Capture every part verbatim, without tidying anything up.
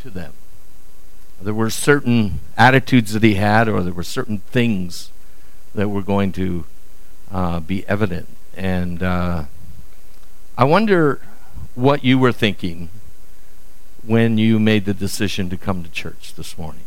to them. There were certain attitudes that he had, or there were certain things that were going to uh, be evident. And uh, I wonder what you were thinking when you made the decision to come to church this morning.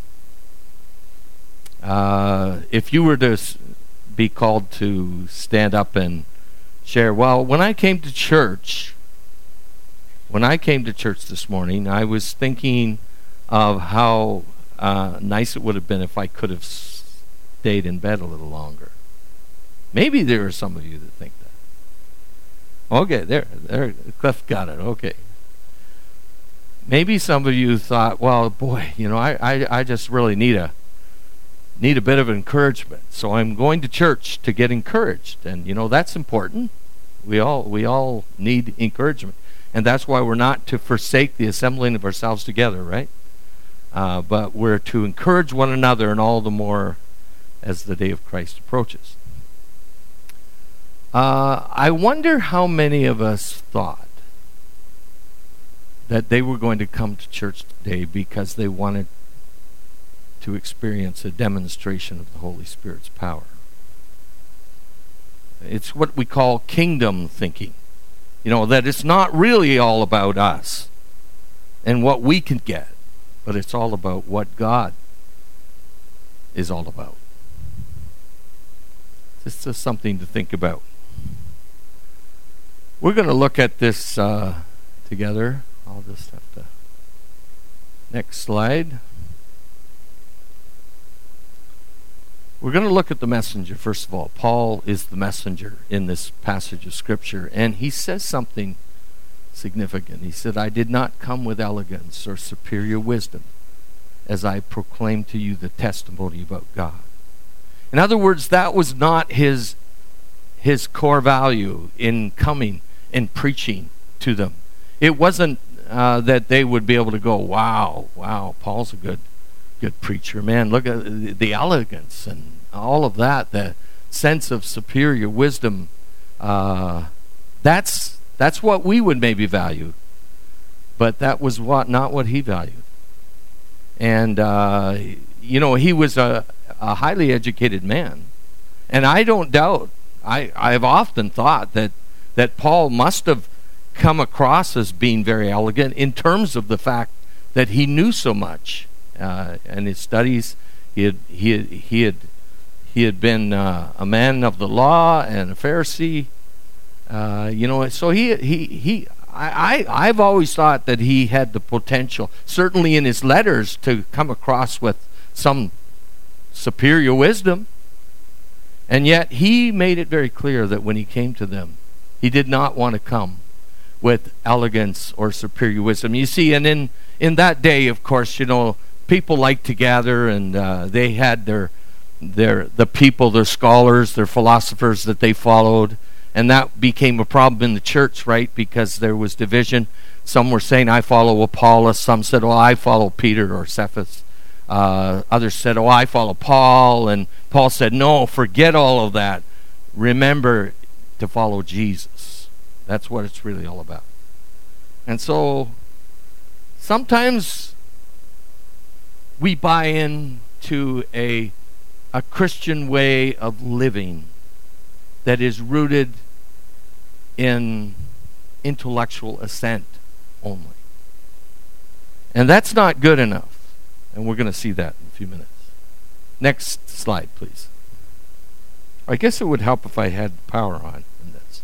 Uh, if you were to be called to stand up and share, well, when I came to church, when I came to church this morning, I was thinking of how uh, nice it would have been if I could have stayed in bed a little longer. Maybe there are some of you that think that. Okay, there, there, Cliff got it. Okay. Maybe some of you thought, well, boy, you know, I, I, I just really need a need a bit of encouragement, so I'm going to church to get encouraged, and you know that's important. We all we all need encouragement, and that's why we're not to forsake the assembling of ourselves together, right? Uh, but we're to encourage one another, and all the more as the day of Christ approaches. Uh, I wonder how many of us thought that they were going to come to church today because they wanted to experience a demonstration of the Holy Spirit's power. It's what we call kingdom thinking. You know, that it's not really all about us and what we can get, but it's all about what God is all about. This is something to think about. We're going to look at this uh, together. I'll just have to... Next slide. We're going to look at the messenger, first of all. Paul is the messenger in this passage of Scripture, and he says something significant. He said, I did not come with elegance or superior wisdom as I proclaimed to you the testimony about God. In other words, that was not his, his core value in coming and preaching to them. It wasn't uh, that they would be able to go, wow, wow, Paul's a good good preacher. Man, look at the elegance and all of that, the sense of superior wisdom. Uh, that's that's what we would maybe value, but that was what not what he valued. And uh, you know, he was a, a highly educated man, and I don't doubt. I I've often thought that that Paul must have come across as being very elegant in terms of the fact that he knew so much. Uh, in his studies, he had he had he had, he had been uh, a man of the law and a Pharisee. Uh, you know, so he he he. I, I I've always thought that he had the potential, certainly in his letters, to come across with some superior wisdom. And yet he made it very clear that when he came to them, he did not want to come with elegance or superior wisdom. You see, and in in that day, of course, you know, people liked to gather, and uh, they had their their the people, their scholars, their philosophers that they followed, and that became a problem in the church, right? Because there was division. Some were saying, "I follow Apollos." Some said, "Oh, I follow Peter or Cephas." Uh, others said, "Oh, I follow Paul." And Paul said, "No, forget all of that. Remember to follow Jesus. That's what it's really all about." And so sometimes we buy into a a Christian way of living that is rooted in intellectual assent only. And that's not good enough. And we're going to see that in a few minutes. Next slide, please. I guess it would help if I had power on in this.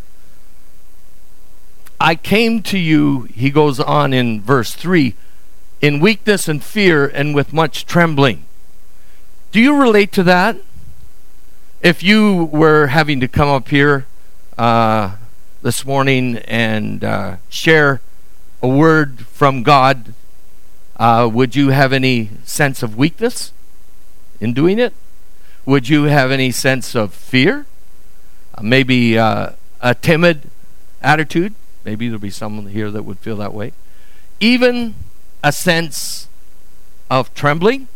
I came to you, he goes on in verse three, in weakness and fear and with much trembling. Do you relate to that? If you were having to come up here uh, this morning and uh, share a word from God, uh, would you have any sense of weakness in doing it? Would you have any sense of fear? Uh, maybe uh, a timid attitude? Maybe there'll be someone here that would feel that way. Even a sense of trembling?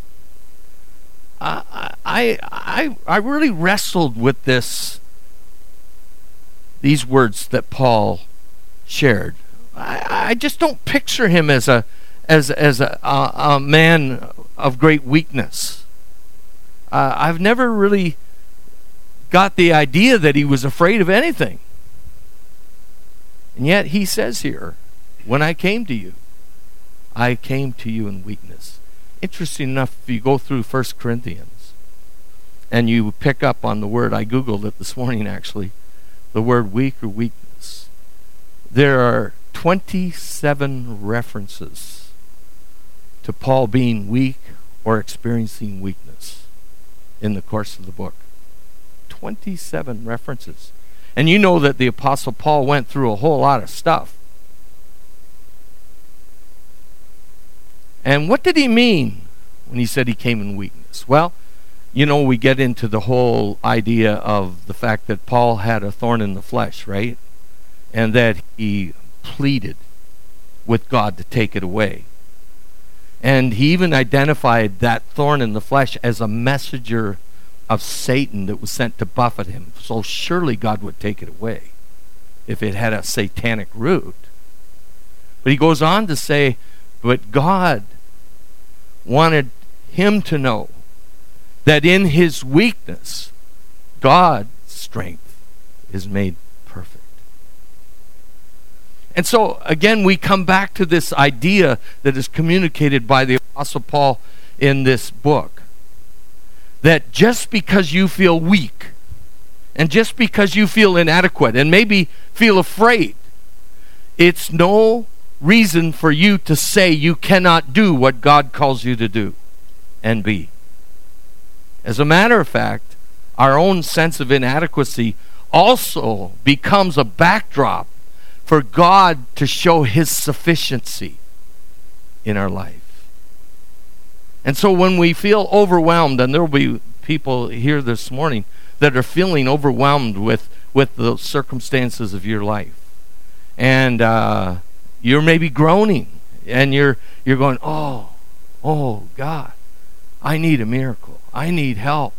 I, I, I, I really wrestled with this, these words that Paul shared. I, I just don't picture him as a as as a, a, a man of great weakness. Uh, I've never really got the idea that he was afraid of anything. And yet he says here, when I came to you, I came to you in weakness. Interesting enough, if you go through First Corinthians and you pick up on the word, I Googled it this morning actually, the word weak or weakness. There are twenty-seven references to Paul being weak or experiencing weakness in the course of the book. twenty-seven references. And you know that the Apostle Paul went through a whole lot of stuff. And what did he mean when he said he came in weakness? Well, you know, we get into the whole idea of the fact that Paul had a thorn in the flesh, right? And that he pleaded with God to take it away. And he even identified that thorn in the flesh as a messenger of Satan that was sent to buffet him. So surely God would take it away if it had a satanic root. But he goes on to say, but God wanted him to know that in his weakness, God's strength is made perfect. And so, again, we come back to this idea that is communicated by the Apostle Paul in this book. That just because you feel weak, and just because you feel inadequate, and maybe feel afraid, it's no reason for you to say you cannot do what God calls you to do and be. As a matter of fact, our own sense of inadequacy also becomes a backdrop for God to show his sufficiency in our life. And so when we feel overwhelmed, and there will be people here this morning that are feeling overwhelmed with, with the circumstances of your life, and uh, you're maybe groaning, and you're you're going, oh, oh God, I need a miracle. I need help.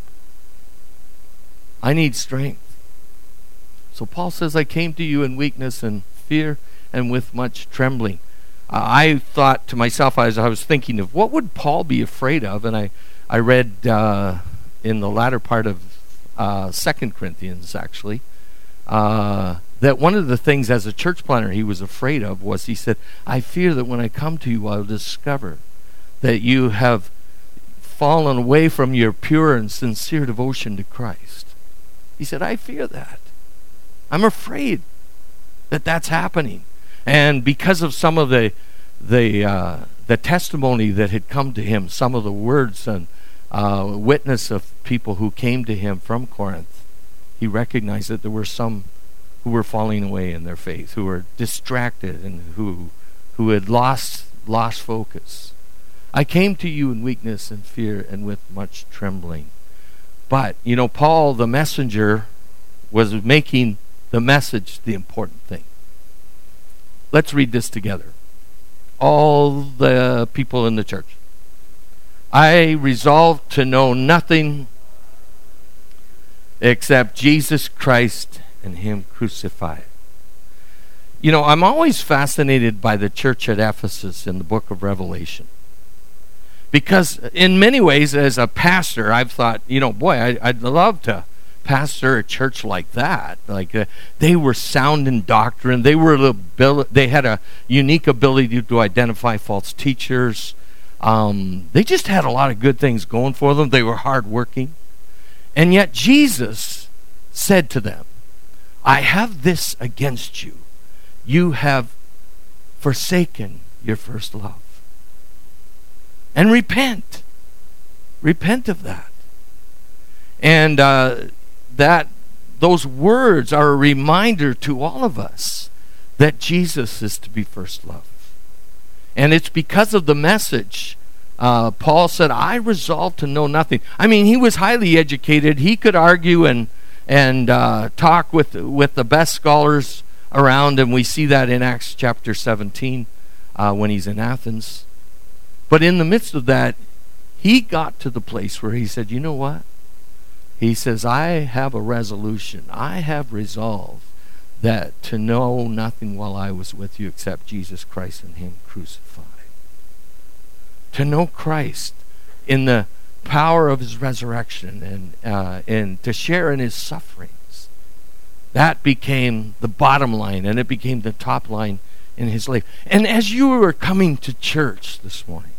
I need strength. So Paul says, I came to you in weakness and fear and with much trembling. Uh, I thought to myself as I was thinking of what would Paul be afraid of, and I, I read uh, in the latter part of uh, Second Corinthians, actually, uh, that one of the things as a church planner he was afraid of was, he said, I fear that when I come to you, I'll discover that you have fallen away from your pure and sincere devotion to Christ. He said, I fear that. I'm afraid that that's happening. And because of some of the the uh, the testimony that had come to him, some of the words and uh, witness of people who came to him from Corinth, he recognized that there were some who were falling away in their faith, who were distracted, and who who had lost lost focus. I came to you in weakness and fear and with much trembling. But, you know, Paul, the messenger, was making the message the important thing. Let's read this together. All the people in the church. I resolved to know nothing except Jesus Christ and him crucified. You know, I'm always fascinated by the church at Ephesus in the book of Revelation. Because in many ways, as a pastor, I've thought, you know, boy, I, I'd love to pastor a church like that. Like uh, they were sound in doctrine. They were abil- They had a unique ability to identify false teachers. Um, they just had a lot of good things going for them. They were hardworking. And yet Jesus said to them, I have this against you. You have forsaken your first love. And repent. Repent of that. And uh, that those words are a reminder to all of us that Jesus is to be first love. And it's because of the message. Uh, Paul said, I resolved to know nothing. I mean, he was highly educated. He could argue and and uh, talk with with the best scholars around, and we see that in Acts chapter seventeen uh, when he's in Athens. But in the midst of that, he got to the place where he said, you know what? He says, I have a resolution. I have resolved that to know nothing while I was with you except Jesus Christ and him crucified. to know Christ in the power of his resurrection and uh, and to share in his sufferings. That became the bottom line, and it became the top line in his life. And as you were coming to church this morning,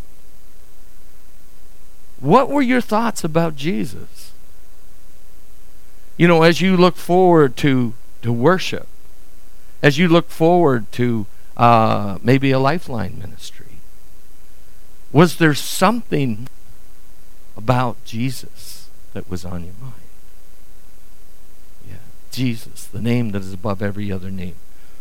what were your thoughts about Jesus? You know, as you look forward to, to worship, as you look forward to uh, maybe a Lifeline ministry, was there something about Jesus that was on your mind? Yeah, Jesus, the name that is above every other name.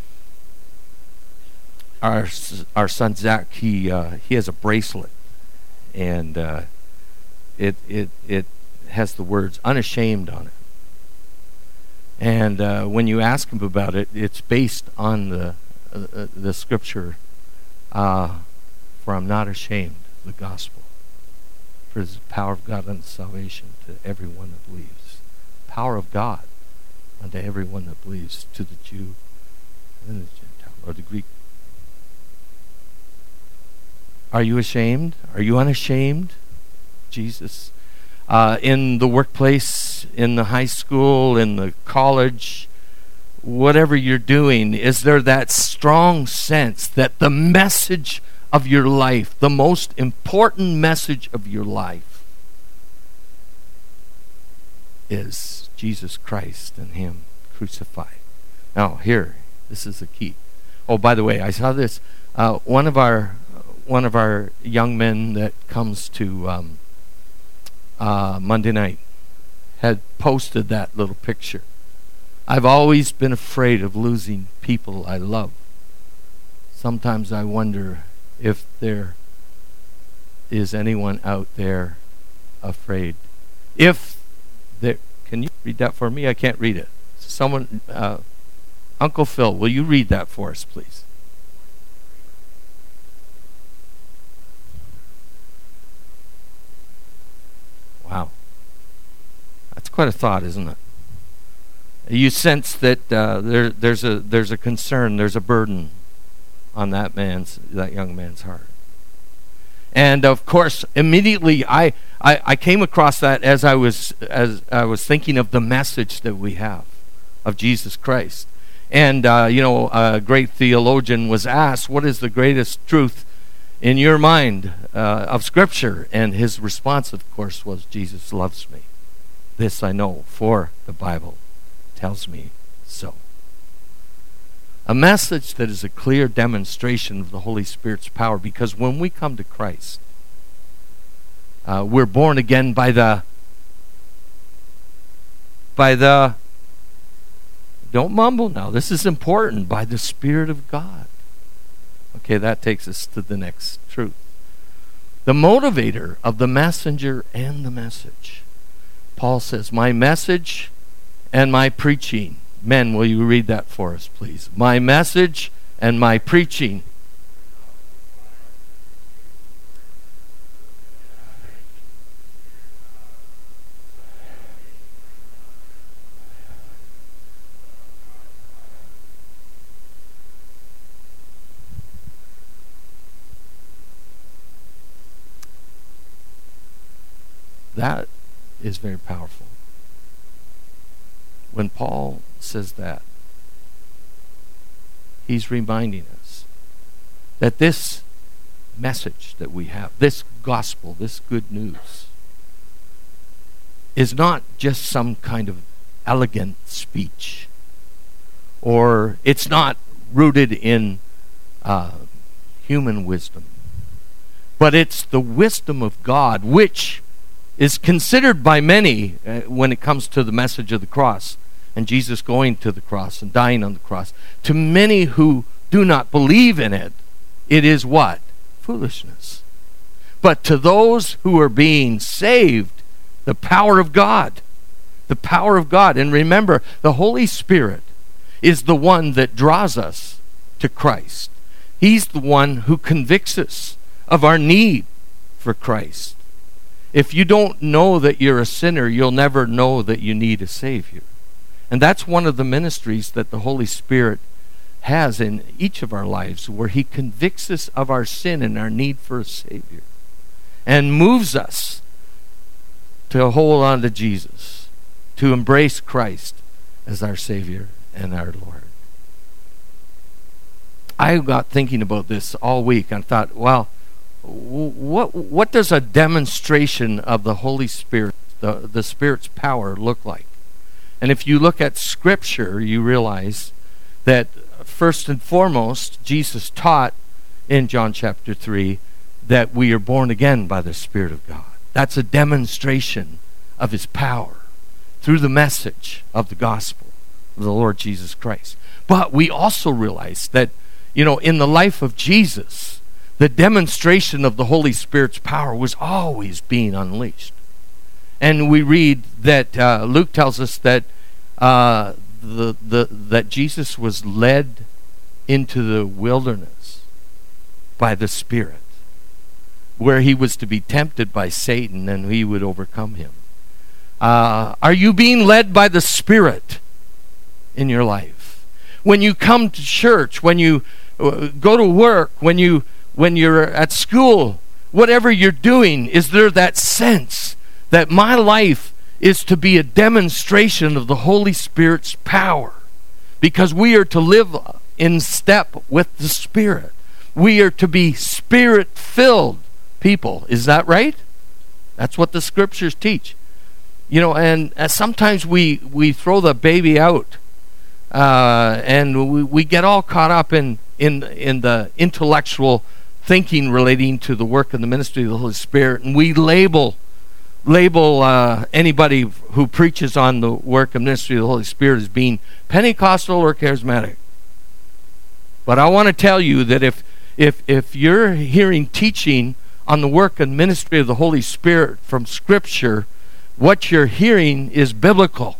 Our our son Zach, he uh, he has a bracelet, and uh, it it it has the words "unashamed" on it. And uh, when you ask him about it, it's based on the uh, the scripture, uh, "For I'm not ashamed of the gospel, for it is the power of God unto salvation to everyone that believes." Power of God unto everyone that believes, to the Jew and the Gentile, or the Greek. Are you ashamed? Are you unashamed? Jesus. Uh, in the workplace, in the high school, in the college, whatever you're doing, is there that strong sense that the message of your life, the most important message of your life, is Jesus Christ and him crucified? Now, here, this is the key. Oh, by the way, I saw this. Uh, one of our one of our young men that comes to um, uh, Monday night had posted that little picture. I've always been afraid of losing people I love. Sometimes I wonder if there is anyone out there afraid. If there, can you read that for me? I can't read it. Someone, uh, Uncle Phil, will you read that for us, please? Wow. That's quite a thought, isn't it? You sense that uh, there, there's a there's a concern, there's a burden on that man's that young man's heart. And of course, immediately I, I, I came across that as I was as I was thinking of the message that we have of Jesus Christ. And uh, you know, a great theologian was asked, "What is the greatest truth in your mind uh, of Scripture?" And his response, of course, was, "Jesus loves me. This I know, for the Bible tells me so." A message that is a clear demonstration of the Holy Spirit's power, because when we come to Christ, uh, we're born again by the by the don't mumble now, this is important, by the Spirit of God. Okay, that takes us to the next truth. The motivator of the messenger and the message. Paul says, "My message and my preaching." Men, will you read that for us, please? "My message and my preaching." That is very powerful. When Paul says that, he's reminding us that this message that we have, this gospel, this good news, is not just some kind of elegant speech, or it's not rooted in uh, human wisdom, but it's the wisdom of God, which is considered by many uh, when it comes to the message of the cross and Jesus going to the cross and dying on the cross. To many who do not believe in it, it is what? Foolishness. But to those who are being saved, the power of God. The power of God. And remember, the Holy Spirit is the one that draws us to Christ. He's the one who convicts us of our need for Christ. If you don't know that you're a sinner, you'll never know that you need a Savior. And that's one of the ministries that the Holy Spirit has in each of our lives, where he convicts us of our sin and our need for a Savior and moves us to hold on to Jesus, to embrace Christ as our Savior and our Lord. I got thinking about this all week and thought, well, what what does a demonstration of the Holy Spirit, the, the Spirit's power, look like? And if you look at Scripture, you realize that first and foremost, Jesus taught in John chapter three that we are born again by the Spirit of God. That's a demonstration of his power through the message of the gospel of the Lord Jesus Christ. But we also realize that, you know, in the life of Jesus, the demonstration of the Holy Spirit's power was always being unleashed. And we read that uh, Luke tells us that uh, the the that Jesus was led into the wilderness by the Spirit, where he was to be tempted by Satan and he would overcome him. Uh, are you being led by the Spirit in your life? When you come to church, when you uh, go to work, when you when you're at school, whatever you're doing, is there that sense that my life is to be a demonstration of the Holy Spirit's power? Because we are to live in step with the Spirit. We are to be Spirit-filled people. Is that right? That's what the Scriptures teach. You know, and uh, sometimes we, we throw the baby out uh, and we, we get all caught up in, in, in the intellectual thinking relating to the work and the ministry of the Holy Spirit, and we label label uh, anybody who preaches on the work and ministry of the Holy Spirit as being Pentecostal or charismatic. But I want to tell you that if if if you're hearing teaching on the work and ministry of the Holy Spirit from Scripture, what you're hearing is biblical.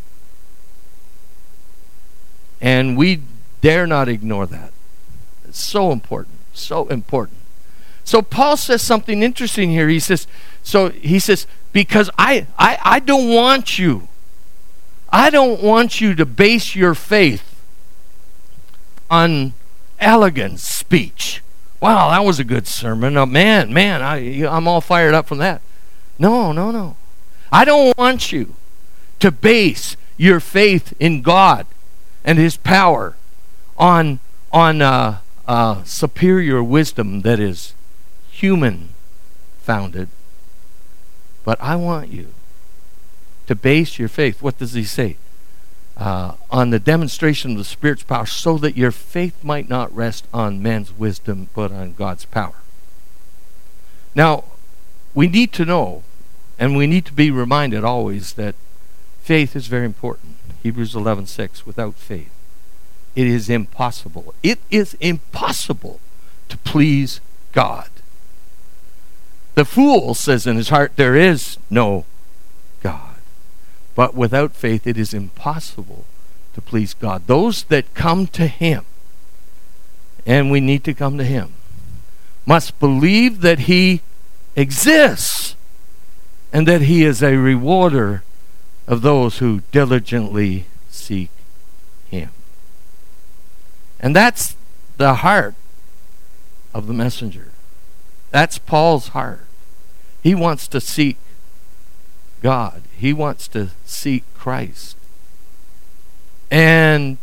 And we dare not ignore that. It's so important, so important. So Paul says something interesting here. He says, so he says, because I, I, I don't want you, I don't want you to base your faith on elegant speech. Wow, that was a good sermon. Oh, man, man, I, I'm all fired up from that. No, no, no. I don't want you to base your faith in God and his power on, on uh, uh, superior wisdom that is human founded. But I want you to base your faith, what does he say? Uh, on the demonstration of the Spirit's power, so that your faith might not rest on man's wisdom, but on God's power. Now, we need to know, and we need to be reminded always, that faith is very important. Hebrews eleven six, without faith, it is impossible. It is impossible to please God. The fool says in his heart, there is no God. But without faith, it is impossible to please God. Those that come to him, and we need to come to him, must believe that he exists and that he is a rewarder of those who diligently seek him. And that's the heart of the messenger. That's Paul's heart. He wants to seek God. He wants to seek Christ. And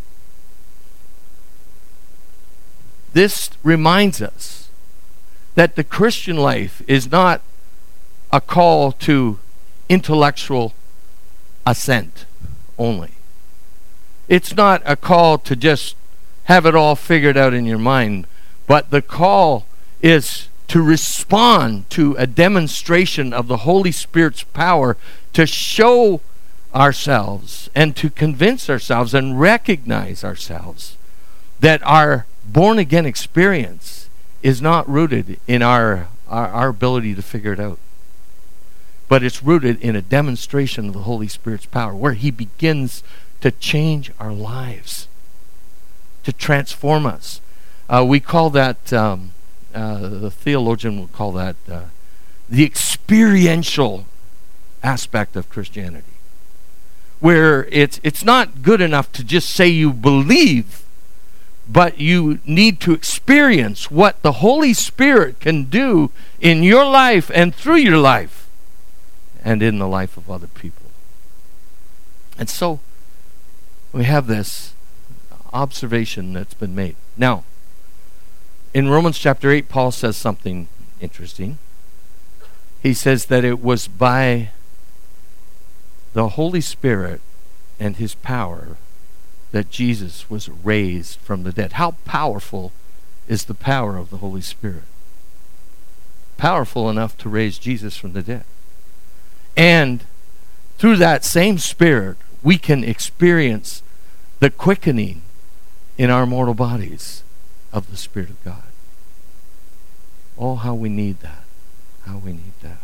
this reminds us that the Christian life is not a call to intellectual assent only. It's not a call to just have it all figured out in your mind, but the call is to respond to a demonstration of the Holy Spirit's power, to show ourselves and to convince ourselves and recognize ourselves that our born-again experience is not rooted in our, our, our ability to figure it out, but it's rooted in a demonstration of the Holy Spirit's power, where he begins to change our lives, to transform us. Uh, we call that... Um, Uh, the theologian would call that uh, the experiential aspect of Christianity, where it's it's not good enough to just say you believe, but you need to experience what the Holy Spirit can do in your life and through your life and in the life of other people. And so we have this observation that's been made. Now, in Romans chapter eight, Paul says something interesting. He says that it was by the Holy Spirit and his power that Jesus was raised from the dead. How powerful is the power of the Holy Spirit? Powerful enough to raise Jesus from the dead. And through that same Spirit, we can experience the quickening in our mortal bodies of the Spirit of God. Oh, how we need that. How we need that.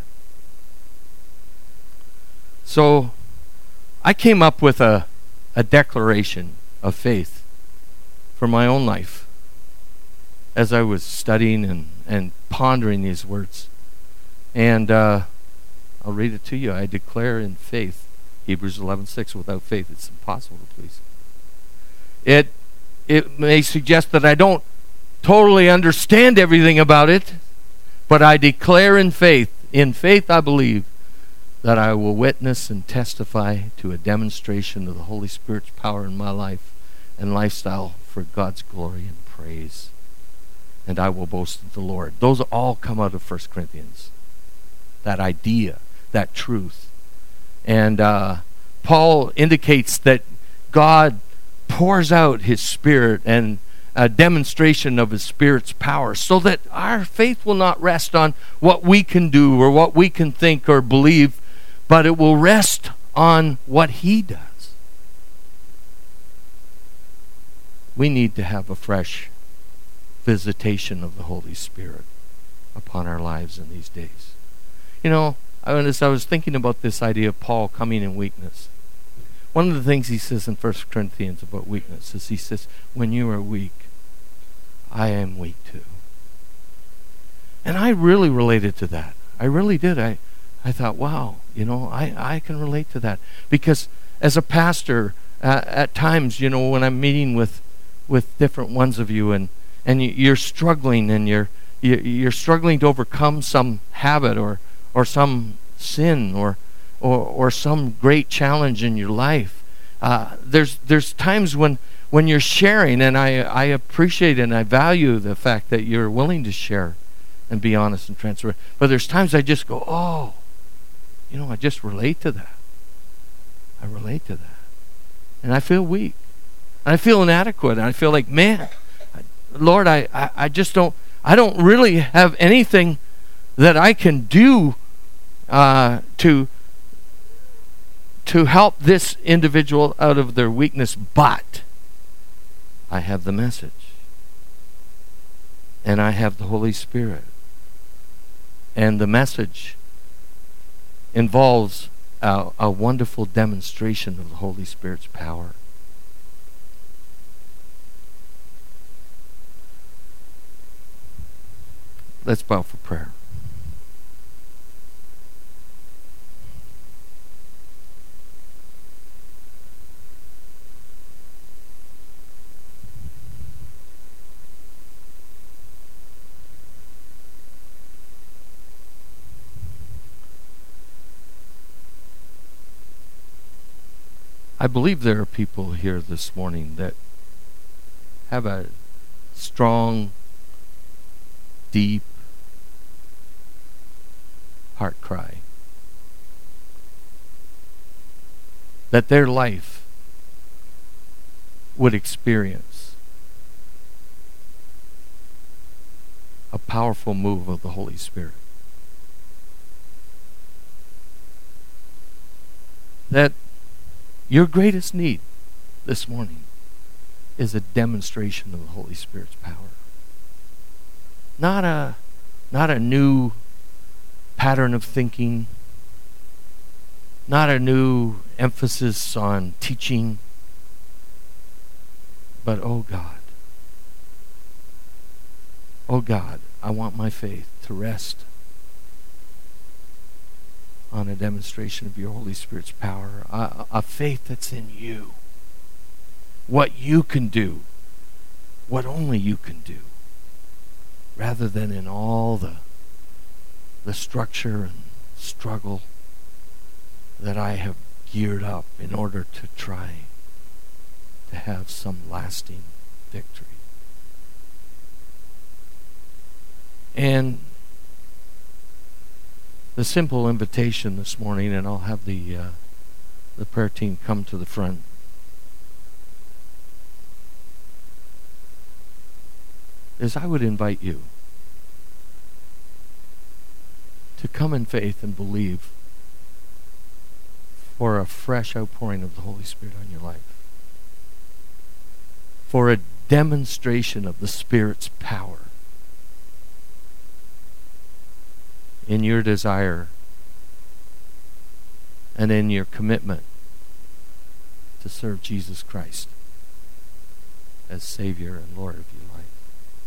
So, I came up with a a declaration of faith for my own life as I was studying and, and pondering these words. And uh, I'll read it to you. I declare in faith, Hebrews eleven six, without faith it's impossible to please. It, it may suggest that I don't totally understand everything about it, but I declare in faith, in faith I believe, that I will witness and testify to a demonstration of the Holy Spirit's power in my life and lifestyle for God's glory and praise. And I will boast in the Lord. Those all come out of First Corinthians. That idea, that truth. And uh, Paul indicates that God pours out his Spirit and a demonstration of his Spirit's power so that our faith will not rest on what we can do or what we can think or believe, but it will rest on what he does. We need to have a fresh visitation of the Holy Spirit upon our lives in these days. You know, as I was thinking about this idea of Paul coming in weakness, one of the things he says in First Corinthians about weakness is he says, when you are weak, I am weak too. And I really related to that. I really did. I I thought, wow, you know, I, I can relate to that. Because as a pastor, uh, at times, you know, when I'm meeting with with different ones of you and, and you're struggling and you're you're struggling to overcome some habit or or some sin or or, or some great challenge in your life, uh, there's there's times when, when you're sharing, and I, I appreciate and I value the fact that you're willing to share and be honest and transparent. But there's times I just go, oh, you know, I just relate to that. I relate to that. And I feel weak. And I feel inadequate. And I feel like, man, Lord, I, I, I just don't, I don't really have anything that I can do uh, to, to help this individual out of their weakness, but I have the message. And I have the Holy Spirit. And the message involves a, a wonderful demonstration of the Holy Spirit's power. Let's bow for prayer. I believe there are people here this morning that have a strong, deep heart cry that their life would experience a powerful move of the Holy Spirit. That your greatest need this morning is a demonstration of the Holy Spirit's power. Not a, not a new pattern of thinking, not a new emphasis on teaching, but oh God, oh God, I want my faith to rest on a demonstration of your Holy Spirit's power, a, a faith that's in you, what you can do what only you can do, rather than in all the, the structure and struggle that I have geared up in order to try to have some lasting victory. And the simple invitation this morning, and I'll have the uh, the prayer team come to the front. Is I would invite you to come in faith and believe for a fresh outpouring of the Holy Spirit on your life, for a demonstration of the Spirit's power in your desire and in your commitment to serve Jesus Christ as Savior and Lord of your life.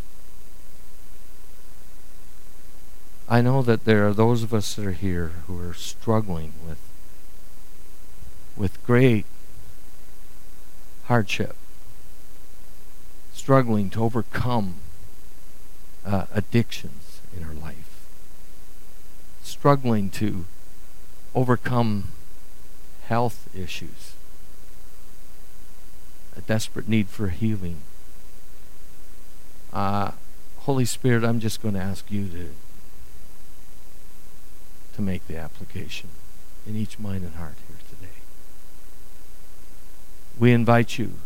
I know that there are those of us that are here who are struggling with with great hardship, struggling to overcome uh, addictions in our life, struggling to overcome health issues, a desperate need for healing. Uh, Holy Spirit, I'm just going to ask you to to make the application in each mind and heart here today. We invite you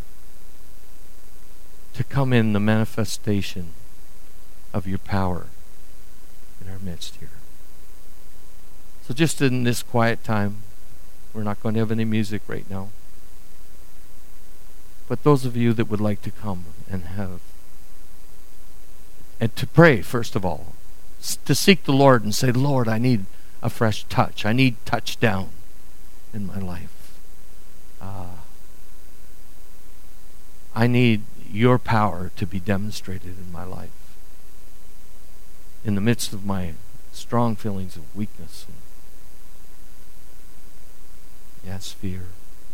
to come in the manifestation of your power in our midst here. So just in this quiet time, we're not going to have any music right now, but those of you that would like to come and have, and to pray, first of all, to seek the Lord and say, Lord, I need a fresh touch. I need touchdown in my life. Uh, I need your power to be demonstrated in my life. In the midst of my strong feelings of weakness and, yes, fear.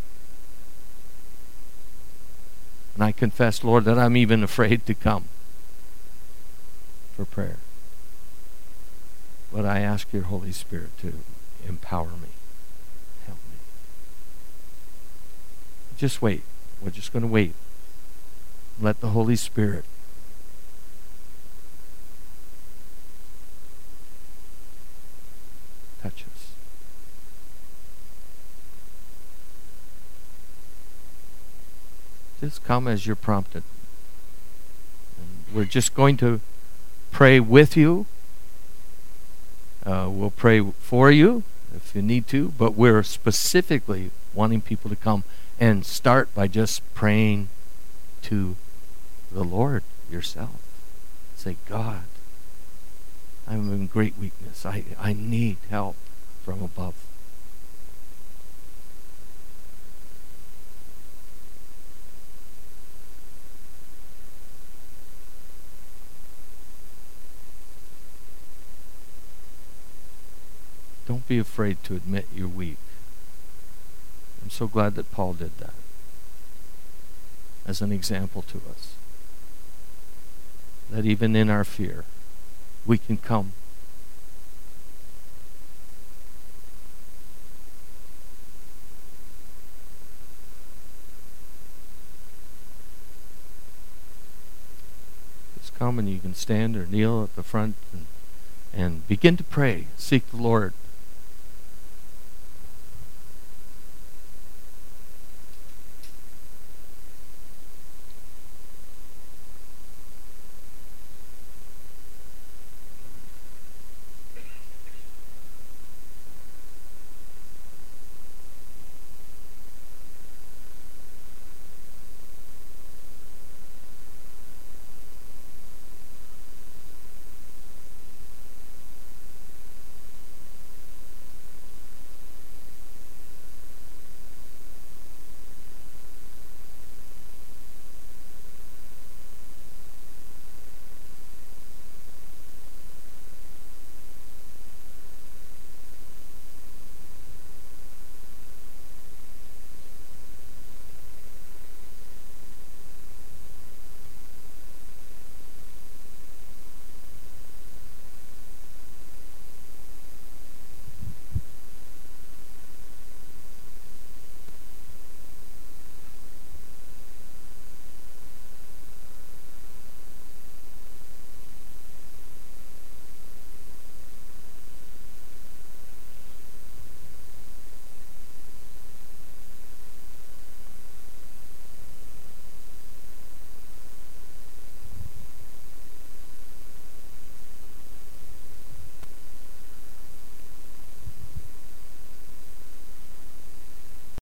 And I confess, Lord, that I'm even afraid to come for prayer. But I ask your Holy Spirit to empower me, help me. Just wait. We're just going to wait. Let the Holy Spirit touch us. Just come as you're prompted. And we're just going to pray with you. Uh, we'll pray for you if you need to, but we're specifically wanting people to come and start by just praying to the Lord yourself. Say, God, I'm in great weakness. I, I need help from above. Don't be afraid to admit you're weak. I'm so glad that Paul did that as an example to us. That even in our fear, we can come. Just come and you can stand or kneel at the front and, and begin to pray. Seek the Lord.